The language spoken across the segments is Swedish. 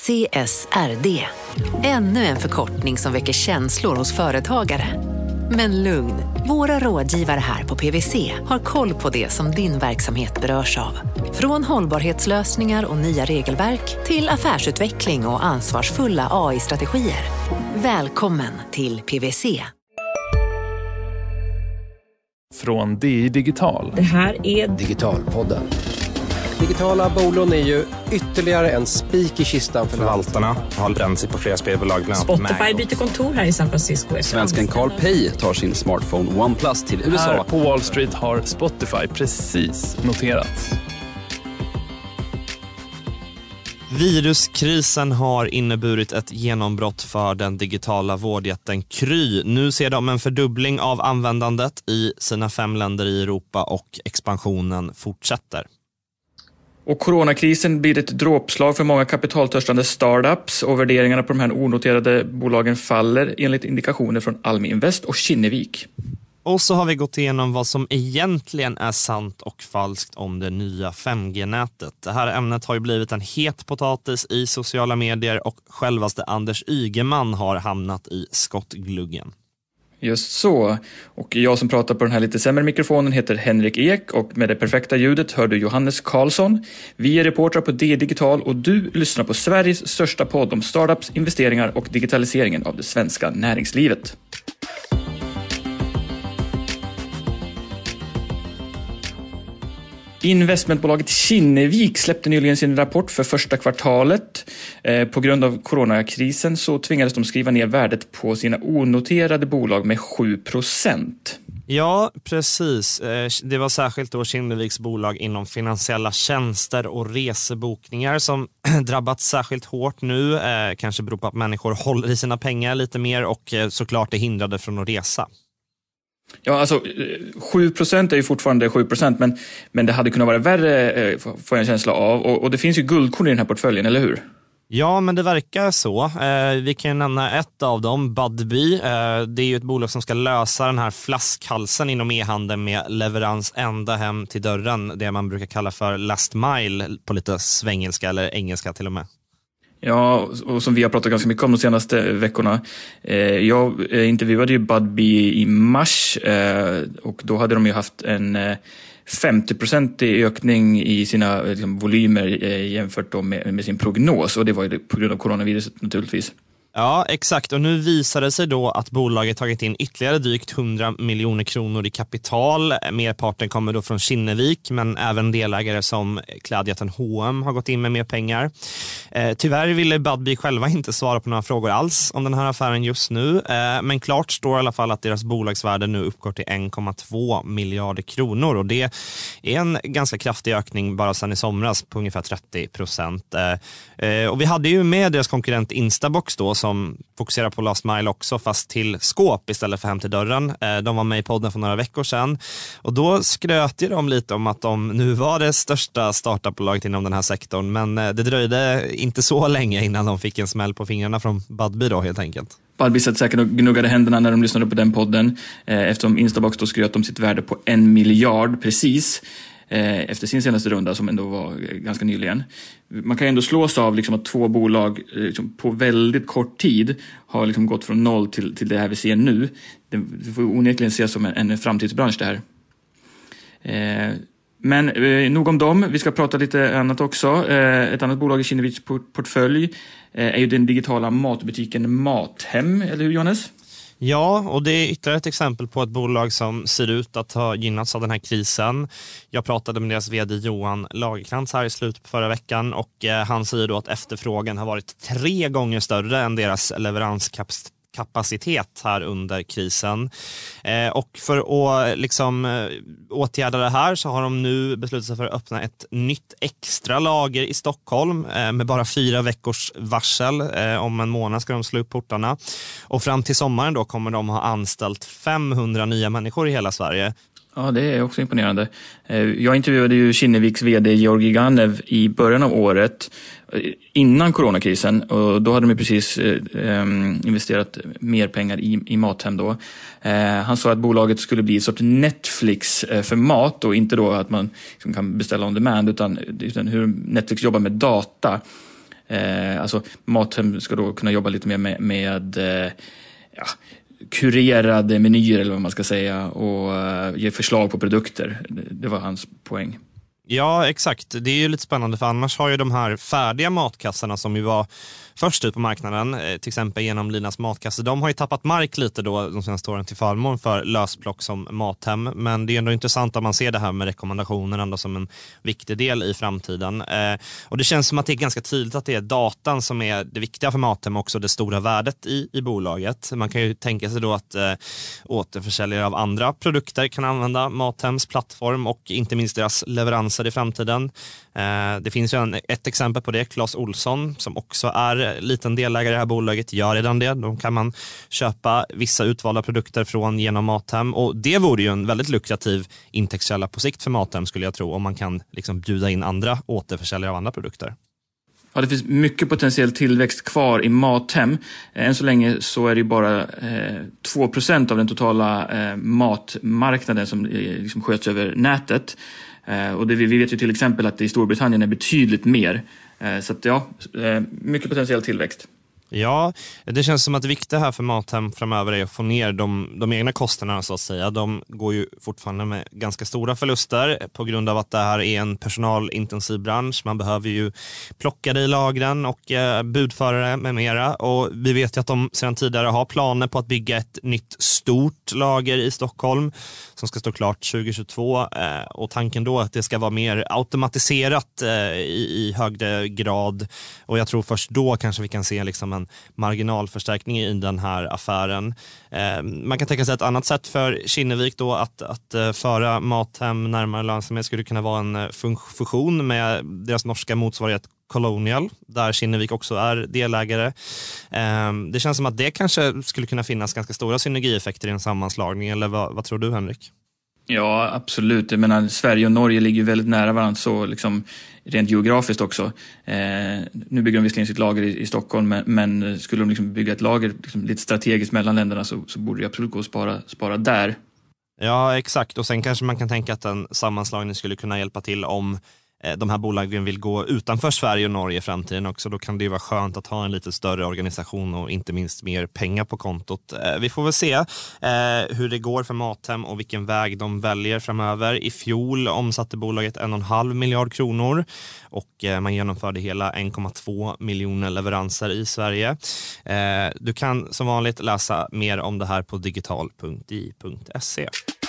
CSRD. Ännu en förkortning som väcker känslor hos företagare. Men lugn, våra rådgivare här på PwC har koll på det som din verksamhet berörs av. Från hållbarhetslösningar och nya regelverk till affärsutveckling och ansvarsfulla AI-strategier. Välkommen till PwC. Från DI Digital. Det här är Digitalpodden. Digitala bolån är ju ytterligare en spik i kistan för förvaltarna. Har bränt sig på flera spelbolag. Spotify byter kontor här i San Francisco. Svensken Carl Pei tar sin smartphone OnePlus till USA. Här på Wall Street har Spotify precis noterats. Viruskrisen har inneburit ett genombrott för den digitala vårdjätten Kry. Nu ser de en fördubbling av användandet i sina 5 länder i Europa och expansionen fortsätter. Och coronakrisen blir ett dråpslag för många kapitaltörstande startups och värderingarna på de här onoterade bolagen faller enligt indikationer från Almi Invest och Kinnevik. Och så har vi gått igenom vad som egentligen är sant och falskt om det nya 5G-nätet. Det här ämnet har ju blivit en het potatis i sociala medier och självaste Anders Ygeman har hamnat i skottgluggen. Just så. Och jag som pratar på den här lite sämre mikrofonen heter Henrik Ek och med det perfekta ljudet hör du Johannes Karlsson. Vi är reportrar på DI Digital och du lyssnar på Sveriges största podd om startups, investeringar och digitaliseringen av det svenska näringslivet. Investmentbolaget Kinnevik släppte nyligen sin rapport för första kvartalet. På grund av coronakrisen så tvingades de skriva ner värdet på sina onoterade bolag med 7%. Ja, precis. Det var särskilt då Kinneviks bolag inom finansiella tjänster och resebokningar som drabbats särskilt hårt nu. Kanske beror på att människor håller i sina pengar lite mer och såklart är hindrade från att resa. Ja, alltså 7% är ju fortfarande 7%, men det hade kunnat vara värre, får jag en känsla av. Och det finns ju guldkorn i den här portföljen, eller hur? Ja, men det verkar så. Vi kan nämna ett av dem, Budbee. Det är ju ett bolag som ska lösa den här flaskhalsen inom e-handeln med leverans ända hem till dörren. Det man brukar kalla för last mile på lite svengelska eller engelska till och med. Ja, och som vi har pratat ganska mycket om de senaste veckorna. Jag intervjuade ju Budbee i mars och då hade de ju haft en 50% ökning i sina volymer jämfört då med sin prognos. Och det var ju på grund av coronaviruset naturligtvis. Ja, exakt. Och nu visar det sig då att bolaget tagit in ytterligare drygt 100 miljoner kronor i kapital. Merparten kommer då från Kinnevik, men även delägare som klädjätten H&M har gått in med mer pengar. Tyvärr ville Budbee själva inte svara på några frågor alls om den här affären just nu. Men klart står i alla fall att deras bolagsvärde nu uppgår till 1,2 miljarder kronor. Och det är en ganska kraftig ökning bara sedan i somras på ungefär 30%. Och vi hade ju med deras konkurrent Instabox då som fokuserar på last mile också, fast till skåp istället för hem till dörren. De var med i podden för några veckor sedan och då skröt de lite om att de nu var det största startupbolaget inom den här sektorn, men det dröjde inte så länge innan de fick en smäll på fingrarna från Budbee då helt enkelt. Budbee satt säkert och gnuggade händerna när de lyssnade på den podden eftersom Instabox då skröt om sitt värde på 1 miljard precis efter sin senaste runda som ändå var ganska nyligen. Man kan ändå slås av liksom att 2 bolag liksom på väldigt kort tid har liksom gått från 0 till det här vi ser nu. Det får onekligen ses som en framtidsbransch det här. Men nog om dem. Vi ska prata lite annat också. Ett annat bolag i Kinneviks portfölj är ju den digitala matbutiken Mathem, eller hur Johannes? Ja, och det är ytterligare ett exempel på ett bolag som ser ut att ha gynnats av den här krisen. Jag pratade med deras vd Johan Lagerkrantz här i slutet på förra veckan och han säger då att efterfrågan har varit 3 gånger större än deras leveranskapacitet här under krisen. Och för att liksom åtgärda det här så har de nu beslutat sig för att öppna ett nytt extra lager i Stockholm med bara 4 veckors varsel. Om en månad ska de slå upp portarna. Och fram till sommaren då kommer de ha anställt 500 nya människor i hela Sverige. Ja, det är också imponerande. Jag intervjuade ju Kinneviks vd Georgi Ganev i början av året innan coronakrisen och då hade de precis investerat mer pengar i Mathem då. Han sa att bolaget skulle bli ett sorts Netflix för mat och inte då att man liksom kan beställa on demand utan hur Netflix jobbar med data. Alltså Mathem ska då kunna jobba lite mer med kurerade menyer eller vad man ska säga och ge förslag på produkter. Det var hans poäng. Ja, exakt. Det är ju lite spännande för annars har ju de här färdiga matkassarna som ju var först ut på marknaden, till exempel genom Linas matkasse, de har ju tappat mark lite då de senaste åren till förmån för lösplock som Mathem. Men det är ändå intressant att man ser det här med rekommendationer ändå som en viktig del i framtiden. Och det känns som att det är ganska tydligt att det är datan som är det viktiga för Mathem, också det stora värdet i bolaget. Man kan ju tänka sig då att återförsäljare av andra produkter kan använda Mathems plattform och inte minst deras leveranser i framtiden. Det finns ju ett exempel på det, Clas Ohlson, som också är liten delägare i det här bolaget, gör redan det. Då kan man köpa vissa utvalda produkter från genom Mathem, och det vore ju en väldigt lukrativ intäktskälla på sikt för Mathem, skulle jag tro, om man kan liksom bjuda in andra återförsäljare av andra produkter. Ja, det finns mycket potentiell tillväxt kvar i Mathem. Än så länge så är det bara 2% av den totala matmarknaden som liksom sköts över nätet. Och vi vet ju till exempel att det i Storbritannien är betydligt mer. Så att mycket potentiell tillväxt. Ja, det känns som att det viktiga här för Mathem framöver är att få ner de egna kostnaderna så att säga. De går ju fortfarande med ganska stora förluster på grund av att det här är en personalintensiv bransch. Man behöver ju plocka det i lagren och budförare med mera. Och vi vet ju att de sedan tidigare har planer på att bygga ett nytt stort lager i Stockholm som ska stå klart 2022. Och tanken då att det ska vara mer automatiserat i högre grad. Och jag tror först då kanske vi kan se liksom en marginalförstärkning i den här affären. Man kan tänka sig ett annat sätt för Kinnevik då att föra Mathem närmare lönsamhet skulle kunna vara en fusion med deras norska motsvarighet Colonial, där Kinnevik också är delägare. Det känns som att det kanske skulle kunna finnas ganska stora synergieffekter i en sammanslagning, eller vad tror du, Henrik? Ja, absolut. Jag menar, Sverige och Norge ligger ju väldigt nära varandra, så liksom rent geografiskt också. Nu bygger de visserligen sitt lager i Stockholm, men skulle de liksom bygga ett lager liksom lite strategiskt mellan länderna så borde det absolut gå att spara där. Ja, exakt. Och sen kanske man kan tänka att en sammanslagning skulle kunna hjälpa till om de här bolagen vill gå utanför Sverige och Norge i framtiden också. Då kan det ju vara skönt att ha en lite större organisation och inte minst mer pengar på kontot. Vi får väl se hur det går för Mathem och vilken väg de väljer framöver. I fjol omsatte bolaget 1,5 miljard kronor och man genomförde hela 1,2 miljoner leveranser i Sverige. Du kan som vanligt läsa mer om det här på digital.di.se.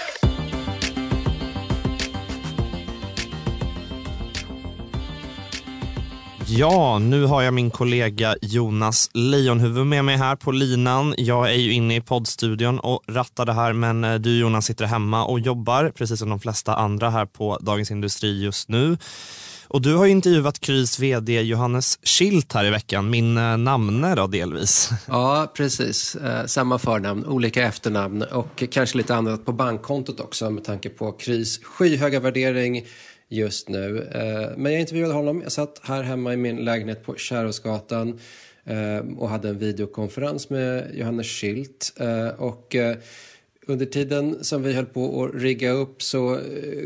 Ja, nu har jag min kollega Jonas Lejonhuvud med mig här på linan. Jag är ju inne i poddstudion och rattar det här, men du, Jonas, sitter hemma och jobbar precis som de flesta andra här på Dagens Industri just nu. Och du har intervjuat Krys vd Johannes Schildt här i veckan, min namne då delvis. Ja, precis. Samma förnamn, olika efternamn och kanske lite annat på bankkontot också med tanke på Krys skyhöga värdering just nu. Men jag intervjuade honom. Jag satt här hemma i min lägenhet på Kärrhusgatan och hade en videokonferens med Johannes Schildt. Och under tiden som vi höll på att rigga upp så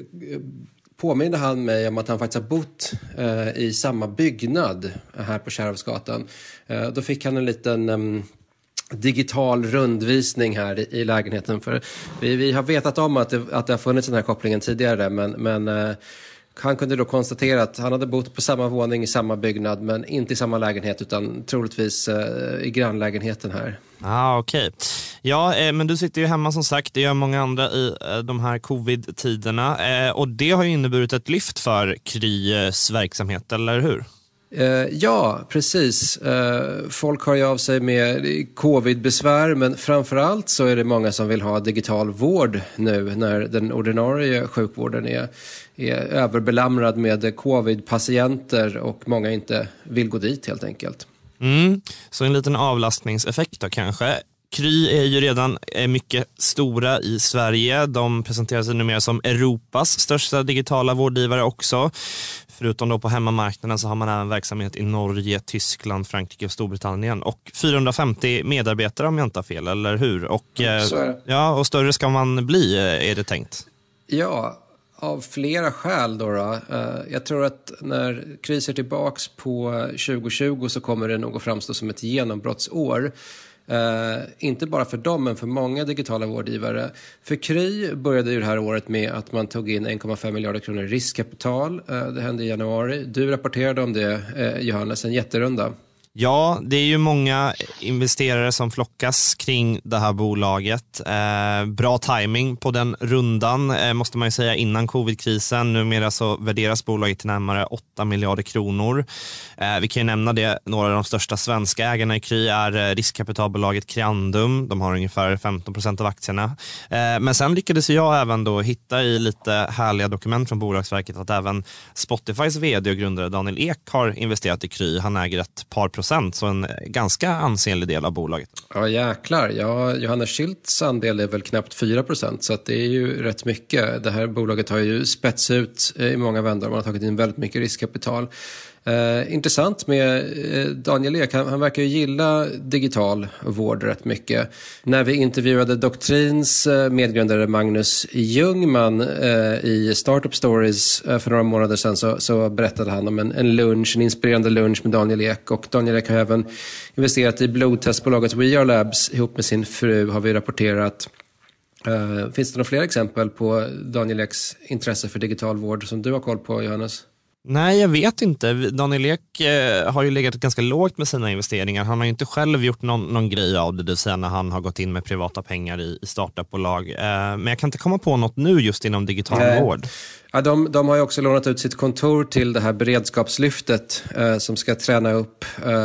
påminner han mig om att han faktiskt har bott i samma byggnad här på Kärrhusgatan. Då fick han en liten digital rundvisning här i lägenheten. För vi har vetat om att det har funnits den här kopplingen tidigare, men han kunde då konstatera att han hade bott på samma våning i samma byggnad, men inte i samma lägenhet utan troligtvis i grannlägenheten här. Okej. Ja, men du sitter ju hemma som sagt, det gör många andra i de här covid-tiderna och det har ju inneburit ett lyft för Krys verksamhet, eller hur? Ja, precis. Folk har ju av sig med covid-besvär, men framförallt så är det många som vill ha digital vård nu när den ordinarie sjukvården är överbelamrad med covid-patienter och många inte vill gå dit helt enkelt. Så en liten avlastningseffekt då kanske. Kry är ju redan mycket stora i Sverige. De presenterar sig numera som Europas största digitala vårdgivare också. Förutom då på hemmamarknaden så har man även verksamhet i Norge, Tyskland, Frankrike och Storbritannien. Och 450 medarbetare om jag inte har fel, eller hur? Och, så är det. Ja, och större ska man bli, är det tänkt. Ja, av flera skäl då. Jag tror att när Kry ser tillbaks på 2020 så kommer det nog att framstå som ett genombrottsår. Inte bara för dem men för många digitala vårdgivare. För Kry började ju det här året med att man tog in 1,5 miljarder kronor i riskkapital. Det hände i januari. Du rapporterade om det, Johannes, en jätterunda. Ja, det är ju många investerare som flockas kring det här bolaget. Bra timing på den rundan måste man ju säga innan covid-krisen. Numera så värderas bolaget till närmare 8 miljarder kronor. Vi kan ju nämna det, några av de största svenska ägarna i Kry är riskkapitalbolaget Creandum. De har ungefär 15% av aktierna. Men sen lyckades jag även då hitta i lite härliga dokument från Bolagsverket att även Spotifys vd och grundare Daniel Ek har investerat i Kry. Han äger ett par procent, så en ganska ansenlig del av bolaget. Ja, jäklar. Ja, Johannes Schilds andel är väl knappt 4%, så att det är ju rätt mycket. Det här bolaget har ju spets ut i många vändor. Man har tagit in väldigt mycket riskkapital. Intressant med Daniel Ek, han verkar ju gilla digital vård rätt mycket. När vi intervjuade Doktrins medgrundare Magnus Ljungman i Startup Stories för några månader sedan så berättade han om en inspirerande lunch med Daniel Ek. Och Daniel Ek har även investerat i blodtestbolaget We Are Labs ihop med sin fru, har vi rapporterat. Finns det några fler exempel på Daniel Eks intresse för digital vård som du har koll på, Johannes? Nej, jag vet inte. Daniel Ek har ju legat ganska lågt med sina investeringar. Han har ju inte själv gjort någon grej av det, säga när han har gått in med privata pengar i startupbolag. Men jag kan inte komma på något nu just inom digital vård. Ja, de har ju också lånat ut sitt kontor till det här beredskapslyftet som ska träna upp,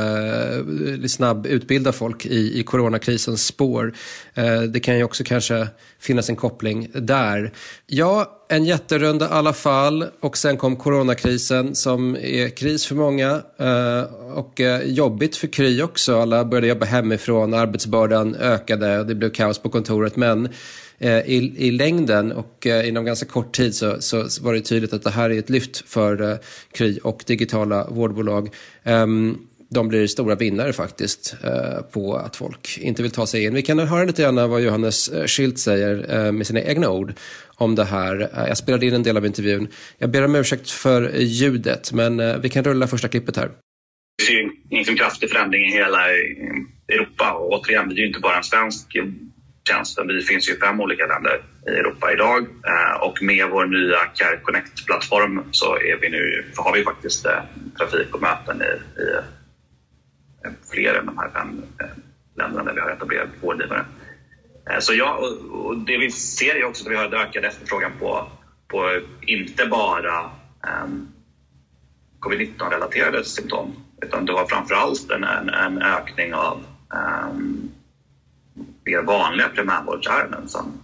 snabb utbilda folk i coronakrisens spår. Det kan ju också kanske finnas en koppling där. Ja, en jätterunda i alla fall, och sen kom coronakrisen som är kris för många och jobbigt för Kry också. Alla började jobba hemifrån, arbetsbördan ökade och det blev kaos på kontoret, men i längden och inom ganska kort tid så var det tydligt att det här är ett lyft för Kry och digitala vårdbolag. De blir stora vinnare faktiskt på att folk inte vill ta sig in. Vi kan höra lite grann vad Johannes Schild säger med sina egna ord om det här. Jag spelade in en del av intervjun. Jag ber om ursäkt för ljudet, men vi kan rulla första klippet här. Det är ju en kraftig förändring i hela Europa, och återigen, det är ju inte bara en svensk tjänsten. Vi finns ju i 5 olika länder i Europa idag, och med vår nya Care Connect-plattform så har vi faktiskt trafik och möten i fler än de här 5 länderna där vi har etablerat vårdgivare. Så och det vi ser är också att vi har en ökad efterfrågan på inte bara covid-19-relaterade symptom, utan det var framförallt en ökning av mer vanliga primärvårdsärenden som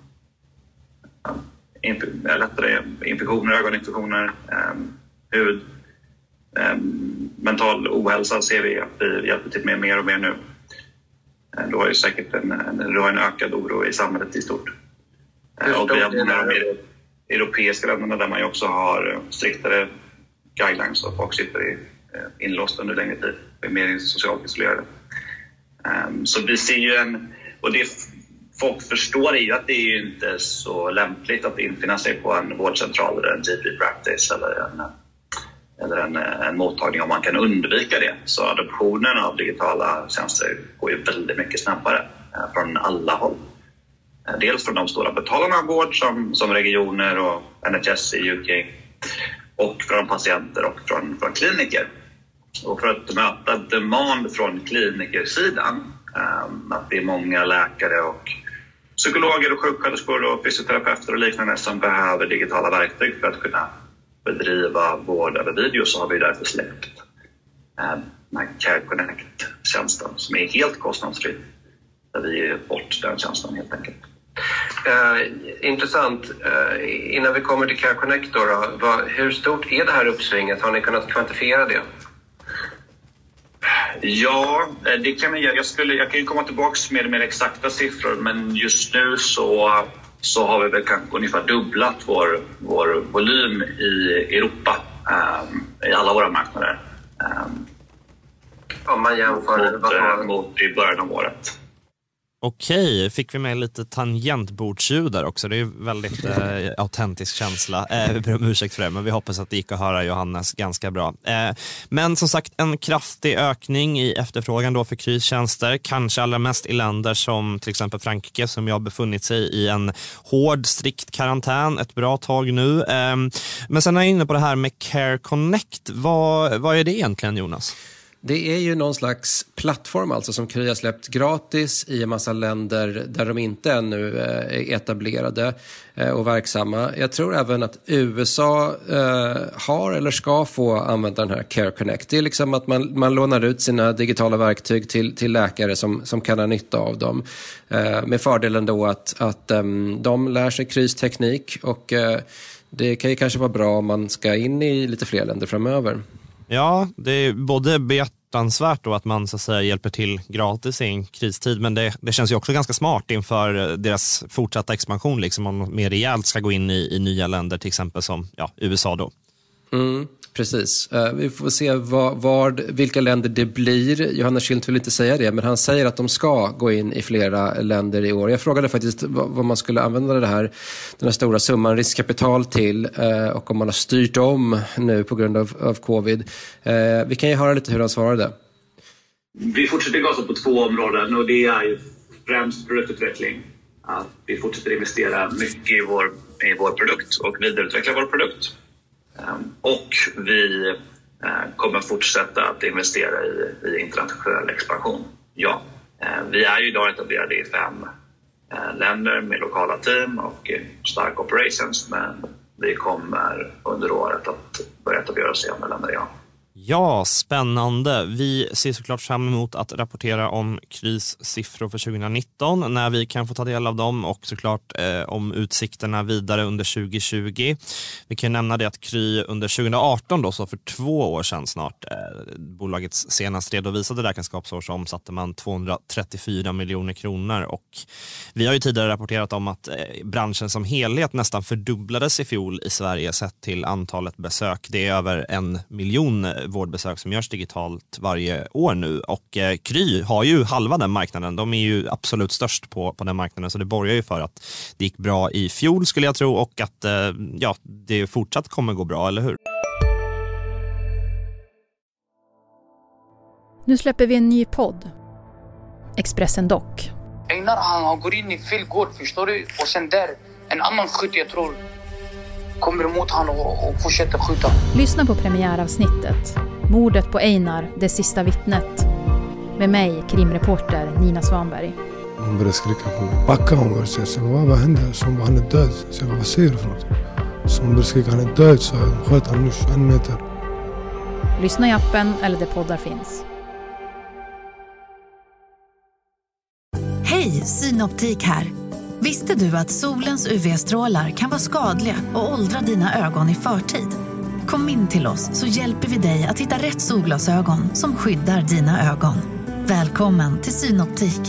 lättare infektioner, ögoninfektioner, hud, mental ohälsa ser vi att vi hjälper till med mer och mer nu. Du har ju säkert en ökad oro i samhället i stort. Och vi har de europeiska länderna där man ju också har striktare guidelines och folk sitter inlåst under längre tid. Det är mer socialt isolerade. Så vi ser ju och det folk förstår är ju att det är ju inte så lämpligt att infinna sig på en vårdcentral eller en GP practice eller en mottagning om man kan undvika det. Så adoptionen av digitala tjänster går ju väldigt mycket snabbare från alla håll. Dels från de stora betalarna av vård som regioner och NHS i UK, och från patienter och från kliniker. Och för att möta demand från klinikersidan, att det är många läkare och psykologer och sjuksköterskor och fysioterapeuter och liknande som behöver digitala verktyg för att kunna bedriva vård över video, så har vi därför släppt den här Care Connect-tjänsten som är helt kostnadsfri. Där vi ger bort den tjänsten helt enkelt. Intressant. Innan vi kommer till Care Connect då, hur stort är det här uppsvinget? Har ni kunnat kvantifiera det? Ja, det kan vi göra. Jag kan ju komma tillbaka med mer exakta siffror, men just nu så har vi väl kanske ungefär dubblat vår volym i Europa i alla våra marknader. Om man jämför mot i början av året. Okej, fick vi med lite tangentbordsljud där också. Det är väldigt autentisk känsla. Vi ber om ursäkt för det, men vi hoppas att det gick att höra Johannes ganska bra. Men som sagt, en kraftig ökning i efterfrågan då för krystjänster. Kanske allra mest i länder som till exempel Frankrike, som jag har befunnit sig i en hård, strikt karantän ett bra tag nu. Men sen är jag inne på det här med Care Connect. Vad är det egentligen, Jonas? Det är ju någon slags plattform alltså som Kry har släppt gratis i en massa länder där de inte ännu är etablerade och verksamma. Jag tror även att USA har eller ska få använda den här Care Connect. Det är liksom att man lånar ut sina digitala verktyg till läkare som kan ha nytta av dem. Med fördelen då att de lär sig Krys teknik och det kan ju kanske vara bra om man ska in i lite fler länder framöver. Ja, det är både behjärtansvärt då att man så att säga hjälper till gratis i en kristid, men det känns ju också ganska smart inför deras fortsatta expansion, liksom om de mer rejält ska gå in i nya länder, till exempel som USA då. Precis. Vi får se vilka länder det blir. Johannes Schildt vill inte säga det, men han säger att de ska gå in i flera länder i år. Jag frågade faktiskt vad man skulle använda den här stora summan riskkapital till och om man har styrt om nu på grund av covid. Vi kan ju höra lite hur han svarade. Vi fortsätter gasa på 2 områden och det är ju främst produktutveckling. Att vi fortsätter investera mycket i vår produkt och vidareutveckla vår produkt. Och vi kommer fortsätta att investera i internationell expansion. Ja, vi är ju idag etablerade i 5 länder med lokala team och stark operations, men vi kommer under året att börja etablera oss i andra länder, ja. Ja, spännande. Vi ser såklart fram emot att rapportera om Krys siffror för 2019 när vi kan få ta del av dem och såklart om utsikterna vidare under 2020. Vi kan nämna det att Kry under 2018 då, så för 2 år sedan snart, bolagets senast redovisade räkenskapsår, så omsatte man 234 miljoner kronor och vi har ju tidigare rapporterat om att branschen som helhet nästan fördubblades i fjol i Sverige sett till antalet besök. Det är över 1 miljon vårdbesök som görs digitalt varje år nu och Kry har ju halva den marknaden. De är ju absolut störst på den marknaden, så det borgar ju för att det gick bra i fjol skulle jag tro och att det fortsatt kommer gå bra, eller hur? Nu släpper vi en ny podd. Expressen Dock. Einar han går in i fel gård, förstår du? Och sen där, en annan skytt jag tror kommer emot han och fortsätter skjuta. Lyssna på premiäravsnittet. Mordet på Einar, det sista vittnet. Med mig, krimreporter Nina Svanberg. Hon började skrika på mig. Backa hon började säga. Så vad hände? Så han är död. Så vad säger du för något? Så hon började skrika, han är död. Så jag sköt han nu 21 meter. Lyssna i appen eller där poddar finns. Hej, Synoptik här. Visste du att solens UV-strålar kan vara skadliga och åldra dina ögon i förtid? Kom in till oss så hjälper vi dig att hitta rätt solglasögon som skyddar dina ögon. Välkommen till Synoptik.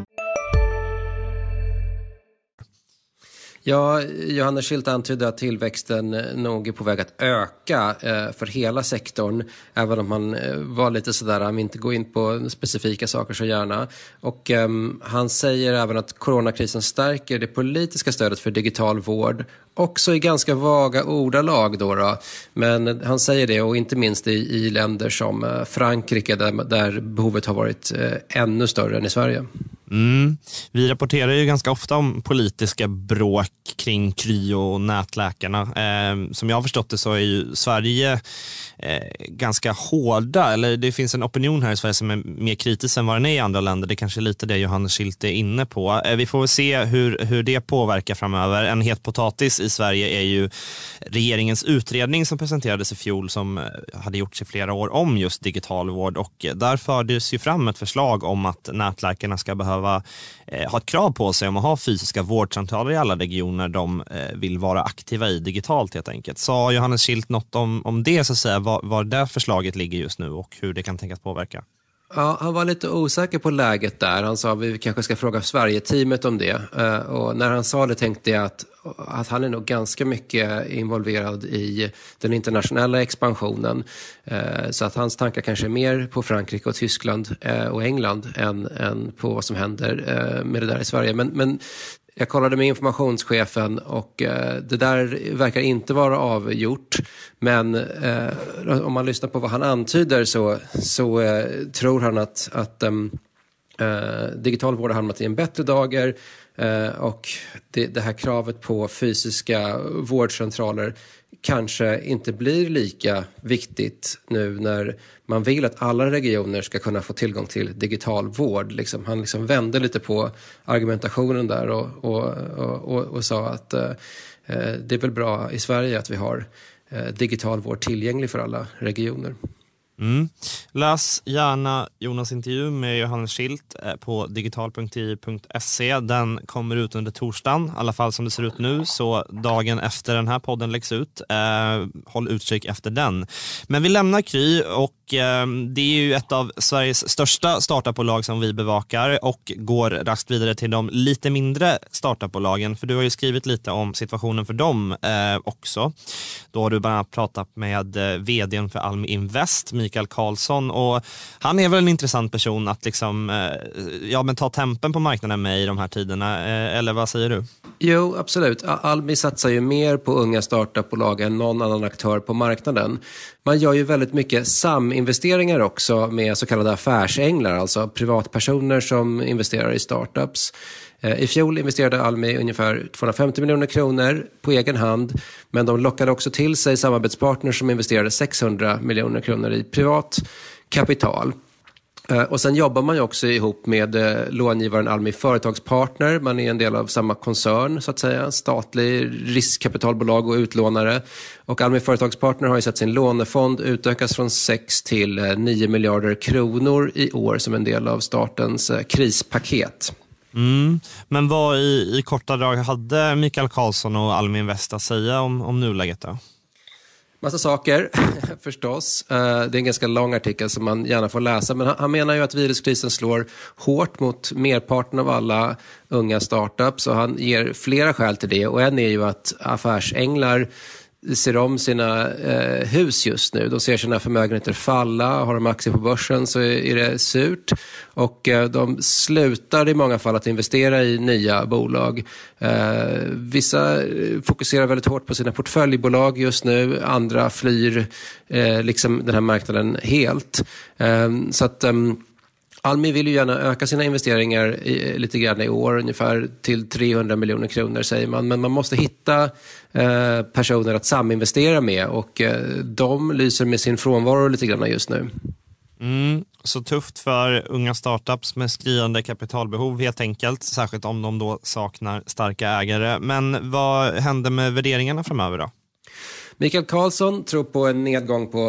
Ja, Johannes Schildt antydde att tillväxten nog är på väg att öka för hela sektorn, även om man var lite sådär, han vill inte gå in på specifika saker så gärna. Och han säger även att coronakrisen stärker det politiska stödet för digital vård, också i ganska vaga ordalag då. Men han säger det, och inte minst i länder som Frankrike där behovet har varit ännu större än i Sverige. Vi rapporterar ju ganska ofta om politiska bråk kring Kry och nätläkarna. Som jag har förstått det så är ju Sverige ganska hårda, eller det finns en opinion här i Sverige som är mer kritisk än vad den är i andra länder. Det kanske är lite det Johannes Schildt är inne på. Vi får se hur det påverkar framöver. En het potatis i Sverige är ju regeringens utredning som presenterades i fjol, som hade gjorts i flera år om just digital vård, och där fördes ju fram ett förslag om att nätläkarna ska behöva ha ett krav på sig om att ha fysiska vårdcentraler i alla regioner de vill vara aktiva i digitalt helt enkelt. Sa Johannes Schildt något om det, så att säga, var det förslaget ligger just nu och hur det kan tänkas påverka? Ja, han var lite osäker på läget där. Han sa att vi kanske ska fråga Sverige-teamet om det. Och när han sa det tänkte jag att han är nog ganska mycket involverad i den internationella expansionen. Så att hans tankar kanske är mer på Frankrike och Tyskland och England än på vad som händer med det där i Sverige. Men jag kollade med informationschefen och det där verkar inte vara avgjort. Men om man lyssnar på vad han antyder så tror han att digital vård har hamnat i en bättre dager. Och det här kravet på fysiska vårdcentraler kanske inte blir lika viktigt nu när man vill att alla regioner ska kunna få tillgång till digital vård. Han vände lite på argumentationen där och sa att det är väl bra i Sverige att vi har digital vård tillgänglig för alla regioner. Läs gärna Jonas intervju med Johannes Schildt på digital.ti.se. Den kommer ut under torsdagen, i alla fall som det ser ut nu, så dagen efter den här podden läggs ut. Håll utkik efter den. Men vi lämnar Kry och det är ju ett av Sveriges största startupbolag som vi bevakar och går raskt vidare till de lite mindre startupbolagen, för du har ju skrivit lite om situationen för dem också. Då har du bland annat pratat med vdn för Almi Invest, Mikael Karlsson, och han är väl en intressant person att ta tempen på marknaden med i de här tiderna, eller vad säger du? Jo, absolut. Almi satsar ju mer på unga startupbolag än någon annan aktör på marknaden. Man gör ju väldigt mycket saminvesteringar också med så kallade affärsänglar, alltså privatpersoner som investerar i startups. I fjol investerade Almi ungefär 250 miljoner kronor på egen hand, men de lockade också till sig samarbetspartners som investerade 600 miljoner kronor i privat kapital. Och sen jobbar man ju också ihop med långivaren Almi Företagspartner. Man är en del av samma koncern så att säga, statlig riskkapitalbolag och utlånare. Och Almi Företagspartner har ju sett sin lånefond utökas från 6 till 9 miljarder kronor i år som en del av statens krispaket. Men vad i korta drag hade Mikael Karlsson och Almi Invest att säga om nuläget då? Massa saker förstås. Det är en ganska lång artikel som man gärna får läsa. Men han menar ju att viruskrisen slår hårt mot merparten av alla unga startups. Och han ger flera skäl till det. Och en är ju att affärsänglar ser om sina hus just nu. De ser sina förmögenheter falla. Har de aktier på börsen så är det surt. Och de slutar i många fall att investera i nya bolag. Vissa fokuserar väldigt hårt på sina portföljbolag just nu. Andra flyr den här marknaden helt. Så att Almi vill ju gärna öka sina investeringar lite grann i år, ungefär till 300 miljoner kronor säger man. Men man måste hitta personer att saminvestera med och de lyser med sin frånvaro lite grann just nu. Så tufft för unga startups med skriande kapitalbehov helt enkelt, särskilt om de då saknar starka ägare. Men vad händer med värderingarna framöver då? Mikael Karlsson tror på en nedgång på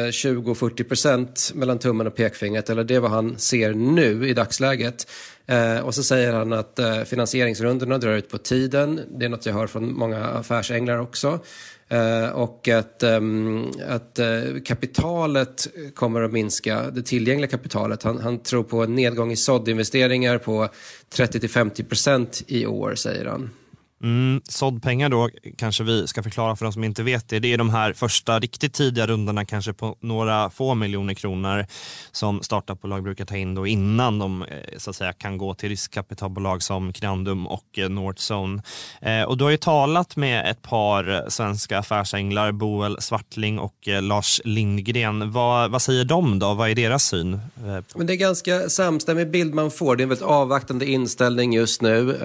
20-40% mellan tummen och pekfingret, eller det är vad han ser nu i dagsläget. Och så säger han att finansieringsrundorna drar ut på tiden. Det är något jag hör från många affärsänglar också. Och att kapitalet kommer att minska, det tillgängliga kapitalet. Han tror på en nedgång i såddinvesteringar på 30-50% i år, säger han. Såddpengar då kanske vi ska förklara för de som inte vet det. Det är de här första riktigt tidiga rundorna, kanske på några få miljoner kronor, som startupbolag brukar ta in då innan de så att säga kan gå till riskkapitalbolag som Crandum och Northzone. Och du har ju talat med ett par svenska affärsänglar, Boel Svartling och Lars Lindgren. Vad säger de då? Vad är deras syn? Men det är ganska samstämmig bild man får. Det är en väldigt avvaktande inställning just nu.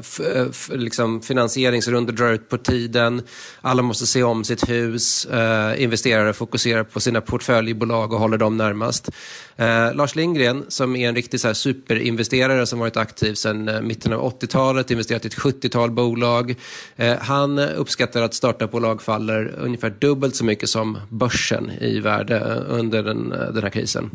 Finansieringsrunder drar ut på tiden. Alla måste se om sitt hus. Investerare fokuserar på sina portföljbolag och håller dem närmast. Lars Lindgren, som är en riktig så här superinvesterare som varit aktiv sedan mitten av 80-talet, investerat i ett 70-tal bolag. Han uppskattar att startupbolag faller ungefär dubbelt så mycket som börsen i värde under den här krisen.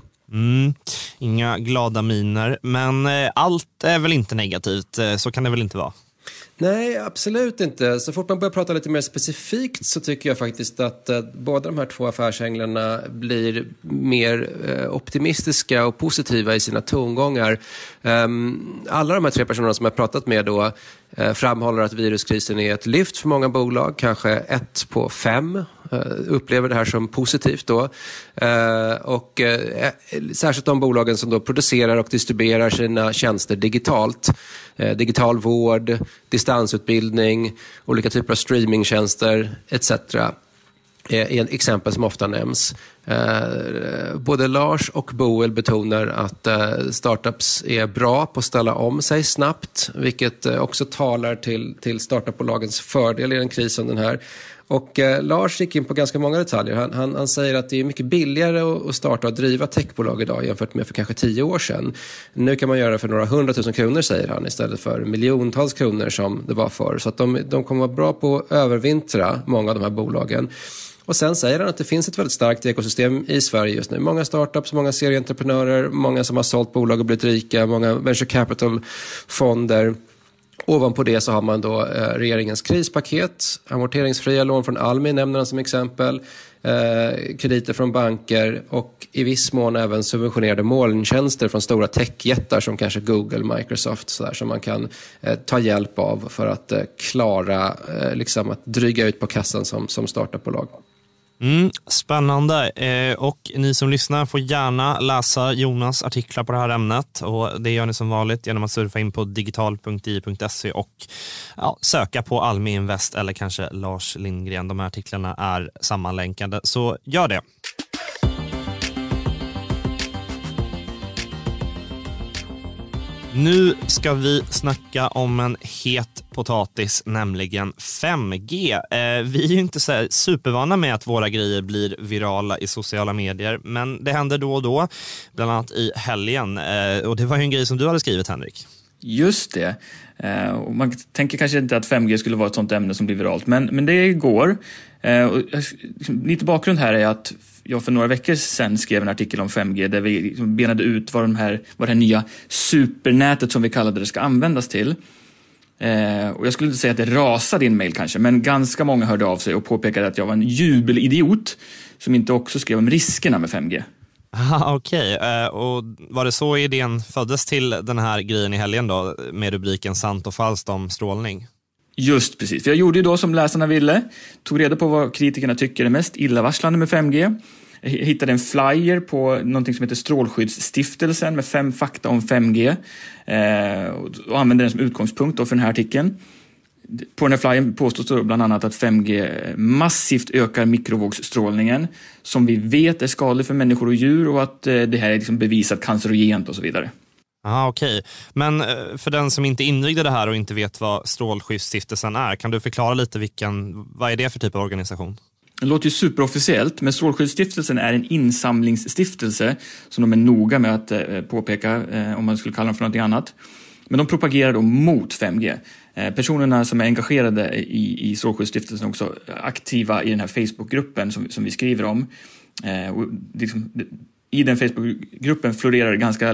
Inga glada miner, men allt är väl inte negativt, så kan det väl inte vara? Nej, absolut inte. Så fort man börjar prata lite mer specifikt så tycker jag faktiskt att båda de här två affärsänglarna blir mer optimistiska och positiva i sina tongångar. Alla de här 3 personerna som jag pratat med då framhåller att viruskrisen är ett lyft för många bolag, kanske 1 på 5 upplever det här som positivt då. Och särskilt de bolagen som då producerar och distribuerar sina tjänster digitalt. Digital vård, distansutbildning, olika typer av streamingtjänster etc. är exempel som ofta nämns. Både Lars och Boel betonar att startups är bra på att ställa om sig snabbt, vilket också talar till startupbolagens fördel i den krisen den här. Och Lars gick in på ganska många detaljer. Han säger att det är mycket billigare att starta och driva techbolag idag jämfört med för kanske 10 år sedan. Nu kan man göra det för några 100 000 kronor, säger han, istället för miljontals kronor som det var förr. Så att de kommer vara bra på att övervintra, många av de här bolagen. Och sen säger han att det finns ett väldigt starkt ekosystem i Sverige just nu. Många startups, många serieentreprenörer, många som har sålt bolag och blivit rika, många venture capital-fonder. Ovanpå det så har man då regeringens krispaket, amorteringsfria lån från Almi nämner han som exempel, krediter från banker och i viss mån även subventionerade molntjänster från stora techjättar som kanske Google, Microsoft så där, som man kan ta hjälp av för att klara liksom att dryga ut på kassan som startupbolag. Spännande. Och ni som lyssnar får gärna läsa Jonas artiklar på det här ämnet, och det gör ni som vanligt genom att surfa in på digital.di.se och söka på Almi Invest eller kanske Lars Lindgren. De här artiklarna är sammanlänkade, så gör det. Nu ska vi snacka om en het potatis, nämligen 5G. Vi är ju inte så supervana med att våra grejer blir virala i sociala medier, men det händer då och då, bland annat i helgen. Och det var ju en grej som du hade skrivit, Henrik. Just det. Och man tänker kanske inte att 5G skulle vara ett sånt ämne som blir viralt, men det går. Och lite bakgrund här är att jag för några veckor sedan skrev en artikel om 5G där vi benade ut vad det här nya supernätet som vi kallade det ska användas till. Och jag skulle inte säga att det rasade in mail kanske, men ganska många hörde av sig och påpekade att jag var en jubelidiot som inte också skrev om riskerna med 5G. Okej. Och var det så idén föddes till den här grejen i helgen då, med rubriken Sant och falskt om strålning? Just precis. För jag gjorde ju då som läsarna ville. Tog reda på vad kritikerna tycker är mest illavarslande med 5G. Jag hittade en flyer på någonting som heter Strålskyddsstiftelsen med 5 fakta om 5G. Och använde den som utgångspunkt då för den här artikeln. På den här flyern påstås då bland annat att 5G massivt ökar mikrovågsstrålningen som vi vet är skadlig för människor och djur, och att det här är liksom bevisat cancerogent och så vidare. Okej. Men för den som inte invigde det här och inte vet vad Strålskyddsstiftelsen är, kan du förklara lite vad är det för typ av organisation? Det låter ju superofficiellt, men Strålskyddsstiftelsen är en insamlingsstiftelse som de är noga med att påpeka, om man skulle kalla dem för något annat. Men de propagerar då mot 5G. Personerna som är engagerade i Strålskyddsstiftelsen är också aktiva i den här Facebookgruppen som vi skriver om. Och liksom, i den Facebookgruppen florerar ganska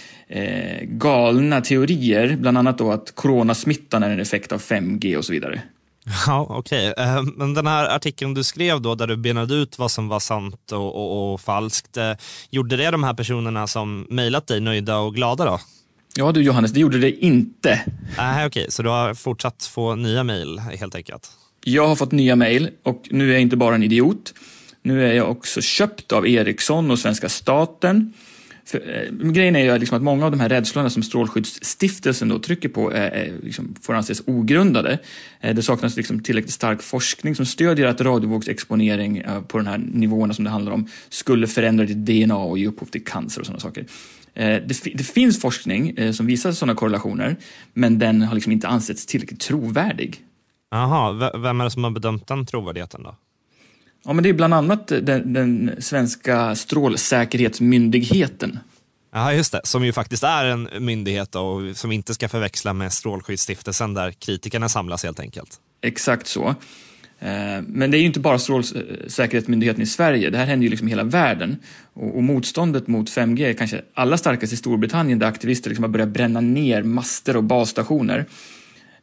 galna teorier, bland annat då att coronasmittan är en effekt av 5G och så vidare. Ja, okej. Men den här artikeln du skrev då, där du benade ut vad som var sant och falskt, gjorde det de här personerna som mejlat dig nöjda och glada då? Ja du Johannes, det gjorde det inte. Okej, så du har fortsatt få nya mejl helt enkelt? Jag har fått nya mejl, och nu är jag inte bara en idiot. Nu är jag också köpt av Ericsson och svenska staten. Grejen är ju att många av de här rädslorna som Strålskyddsstiftelsen då trycker på får anses ogrundade. Det saknas tillräckligt stark forskning som stödjer att radiovågsexponering på den här nivåerna som det handlar om skulle förändra ditt DNA och ge upphov till cancer och sådana saker. Det finns forskning som visar sådana korrelationer, men den har inte ansetts tillräckligt trovärdig. Aha, vem är det som har bedömt den trovärdigheten då? Ja, men det är bland annat den svenska strålsäkerhetsmyndigheten. Ja, just det. Som ju faktiskt är en myndighet och som inte ska förväxla med Strålskyddsstiftelsen där kritikerna samlas helt enkelt. Exakt så. Men det är ju inte bara Strålsäkerhetsmyndigheten i Sverige. Det här händer ju i hela världen. Och motståndet mot 5G är kanske allra starkast i Storbritannien, där aktivister har börjat bränna ner master och basstationer.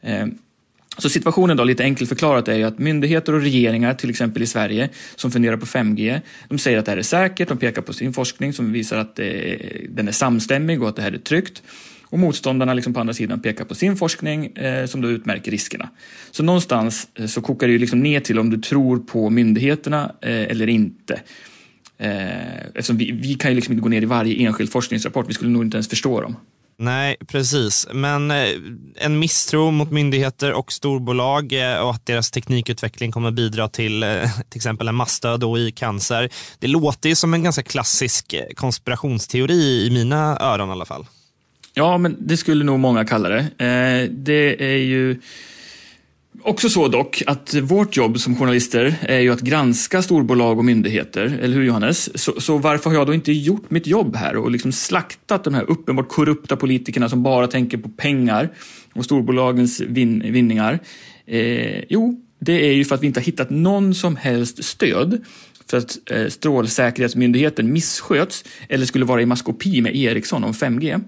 Så situationen då, lite enkelt förklarat, är ju att myndigheter och regeringar, till exempel i Sverige, som funderar på 5G, de säger att det här är säkert, de pekar på sin forskning som visar att den är samstämmig och att det här är tryggt. Och motståndarna liksom på andra sidan pekar på sin forskning som då utmärker riskerna. Så någonstans så kokar det ju liksom ner till om du tror på myndigheterna eller inte. Eftersom vi kan ju liksom inte gå ner i varje enskild forskningsrapport, vi skulle nog inte ens förstå dem. Nej, precis. Men en misstro mot myndigheter och storbolag och att deras teknikutveckling kommer bidra till exempel en massdöd och i cancer. Det låter ju som en ganska klassisk konspirationsteori i mina öron i alla fall. Ja, men det skulle nog många kalla det. Det är ju också så dock att vårt jobb som journalister är ju att granska storbolag och myndigheter, eller hur Johannes? Så varför har jag då inte gjort mitt jobb här och liksom slaktat de här uppenbart korrupta politikerna som bara tänker på pengar och storbolagens vinningar? Jo, det är ju för att vi inte har hittat någon som helst stöd för att Strålsäkerhetsmyndigheten missköts eller skulle vara i maskopi med Ericsson om 5G.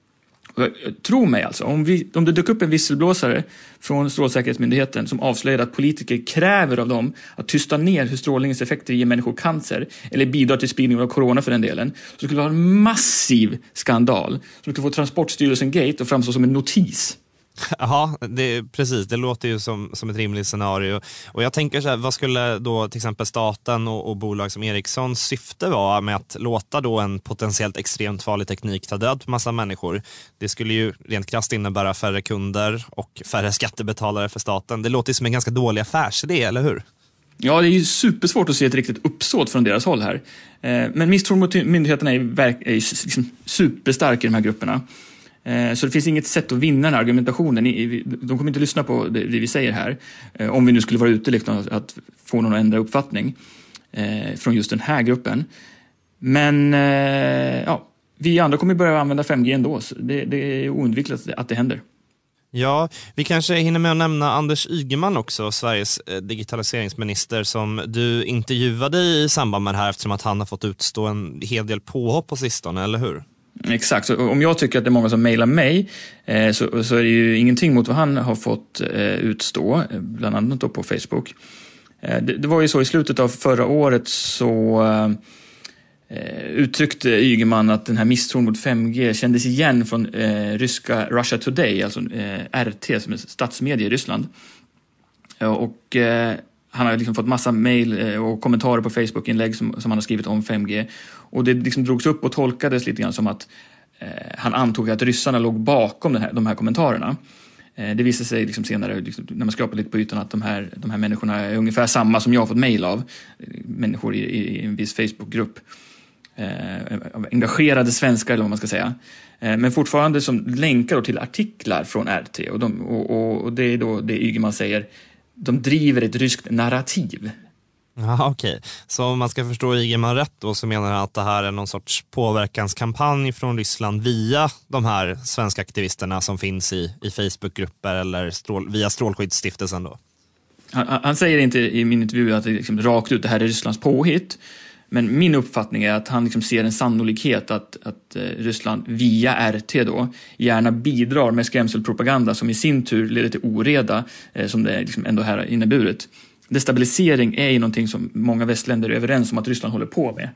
Tro mig alltså, om det dök upp en visselblåsare från Strålsäkerhetsmyndigheten som avslöjade att politiker kräver av dem att tysta ner hur strålningens effekter ger människor cancer eller bidrar till spridningen av corona för den delen, så skulle det vara en massiv skandal som skulle få Transportstyrelsen Gate att framstå som en notis. Ja, precis. Det låter ju som ett rimligt scenario. Och jag tänker så här, vad skulle då till exempel staten och bolag som Ericsson syfte vara med att låta då en potentiellt extremt farlig teknik ta död på massa människor? Det skulle ju rent krasst innebära färre kunder och färre skattebetalare för staten. Det låter ju som en ganska dålig affärsidé, eller hur? Ja, det är ju supersvårt att se ett riktigt uppsåt från deras håll här. Men misstron mot myndigheterna är liksom superstark i de här grupperna. Så det finns inget sätt att vinna den här argumentationen. De kommer inte lyssna på det vi säger här. Om vi nu skulle vara ute liksom, att få någon att ändra uppfattning från just den här gruppen. Men ja, vi andra kommer börja använda 5G ändå. Så det är oundvikligt att det händer. Ja, vi kanske hinner med att nämna Anders Ygeman också, Sveriges digitaliseringsminister, som du intervjuade i samband med det här eftersom att han har fått utstå en hel del påhopp på sistone, eller hur? Exakt, så om jag tycker att det är många som mejlar mig så är det ju ingenting mot vad han har fått utstå, bland annat då på Facebook. Det var ju så i slutet av förra året så uttryckte Ygeman att den här misstron mot 5G kändes igen från ryska Russia Today, alltså RT som är statsmedia i Ryssland. Och han har liksom fått massa mejl och kommentarer på Facebook-inlägg som han har skrivit om 5G. Och det liksom drogs upp och tolkades lite grann som att han antog att ryssarna låg bakom de här kommentarerna. Det visade sig liksom senare liksom, när man skrapade lite på ytan att de här människorna är ungefär samma som jag har fått mejl av. Människor i en viss Facebook-grupp. Engagerade svenskar eller vad man ska säga. Men fortfarande som länkar till artiklar från RT. Och det är då det Ygeman säger. De driver ett ryskt narrativ. Ja, okej. Så om man ska förstå Ygeman rätt då, så menar han att det här är någon sorts påverkanskampanj från Ryssland via de här svenska aktivisterna som finns i Facebookgrupper eller via Strålskyddsstiftelsen då? Han säger inte i min intervju att det liksom rakt ut det här är Rysslands påhitt. Men min uppfattning är att han liksom ser en sannolikhet att Ryssland via RT då gärna bidrar med skrämselpropaganda som i sin tur leder till oreda som det liksom ändå här har inneburit. Destabilisering är ju någonting som många västländer är överens om att Ryssland håller på med.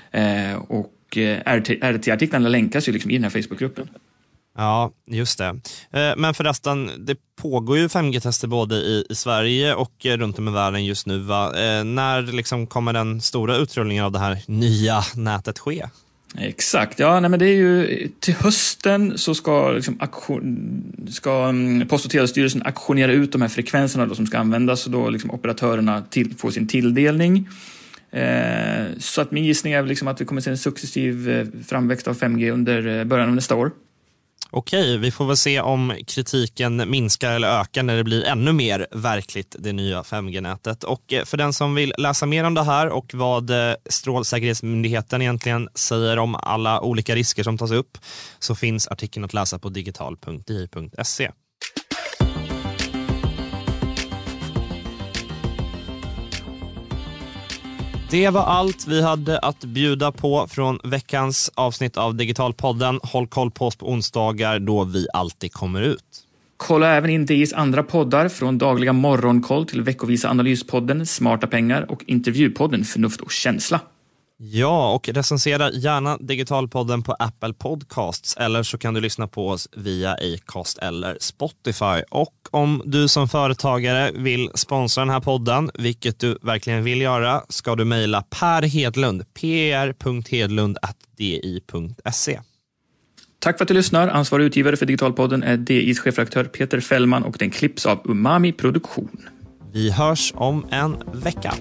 Och RT-artiklarna länkas ju liksom i den här Facebookgruppen. Ja, just det. Men förresten, det pågår ju 5G-tester både i Sverige och runt om i världen just nu. Va? När liksom kommer den stora utrullningen av det här nya nätet ske? Exakt, ja, nej, men det är ju till hösten så ska, liksom Post- och telestyrelsen auktionera ut de här frekvenserna då, som ska användas och då liksom operatörerna får sin tilldelning. Så att min gissning är liksom att vi kommer se en successiv framväxt av 5G under början av nästa år. Okej, vi får väl se om kritiken minskar eller ökar när det blir ännu mer verkligt det nya 5G-nätet. Och för den som vill läsa mer om det här och vad Strålsäkerhetsmyndigheten egentligen säger om alla olika risker som tas upp, så finns artikeln att läsa på digital.di.se. Det var allt vi hade att bjuda på från veckans avsnitt av Digitalpodden. Håll koll på oss på onsdagar då vi alltid kommer ut. Kolla även in DIs andra poddar, från dagliga morgonkoll till veckovisa analyspodden Smarta pengar och intervjupodden Förnuft och känsla. Ja, och recensera gärna Digitalpodden på Apple Podcasts, eller så kan du lyssna på oss via Acast eller Spotify. Och om du som företagare vill sponsra den här podden, vilket du verkligen vill göra, ska du mejla Per Hedlund, per.hedlund@di.se. Tack för att du lyssnar. Ansvarig utgivare för Digitalpodden är DIs chefredaktör Peter Fällman och den klipps av Umami Produktion. Vi hörs om en vecka.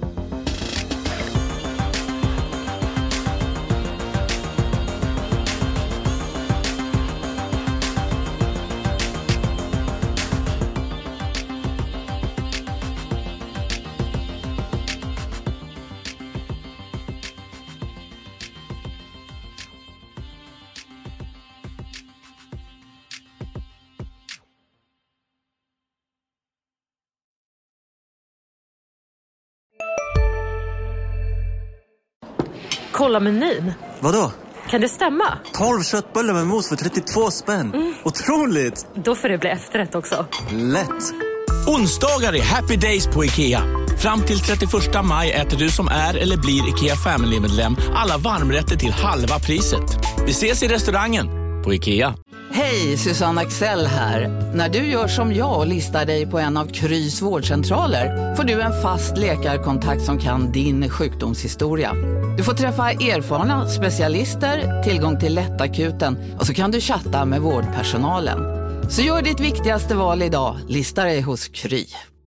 Kolla menyn. Vadå? Kan det stämma? 12 köttbullar med mos för 32 spänn. Otroligt! Då får det bli efterrätt också. Lätt! Onsdagar är happy days på IKEA. Fram till 31 maj äter du som är eller blir IKEA Family-medlem alla varmrätter till halva priset. Vi ses i restaurangen på IKEA. Hej, Susanne Axel här. När du gör som jag och listar dig på en av Krys vårdcentraler får du en fast läkarkontakt som kan din sjukdomshistoria. Du får träffa erfarna specialister, tillgång till lättakuten och så kan du chatta med vårdpersonalen. Så gör ditt viktigaste val idag, lista dig hos Kry.